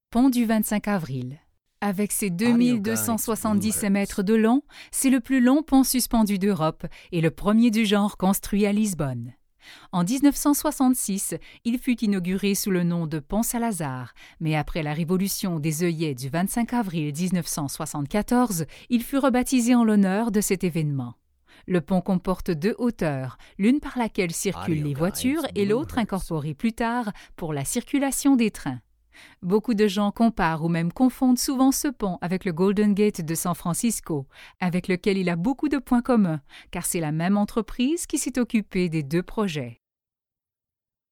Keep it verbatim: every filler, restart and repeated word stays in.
Pont du vingt-cinq avril. Avec ses deux mille deux cent soixante-dix mètres de long, c'est le plus long pont suspendu d'Europe et le premier du genre construit à Lisbonne. En dix-neuf cent soixante-six, il fut inauguré sous le nom de Pont Salazar, mais après la révolution des œillets du vingt-cinq avril mille neuf cent soixante-quatorze, il fut rebaptisé en l'honneur de cet événement. Le pont comporte deux hauteurs, l'une par laquelle circulent les voitures et l'autre incorporée plus tard pour la circulation des trains. Beaucoup de gens comparent ou même confondent souvent ce pont avec le Golden Gate de San Francisco, avec lequel il a beaucoup de points communs, car c'est la même entreprise qui s'est occupée des deux projets.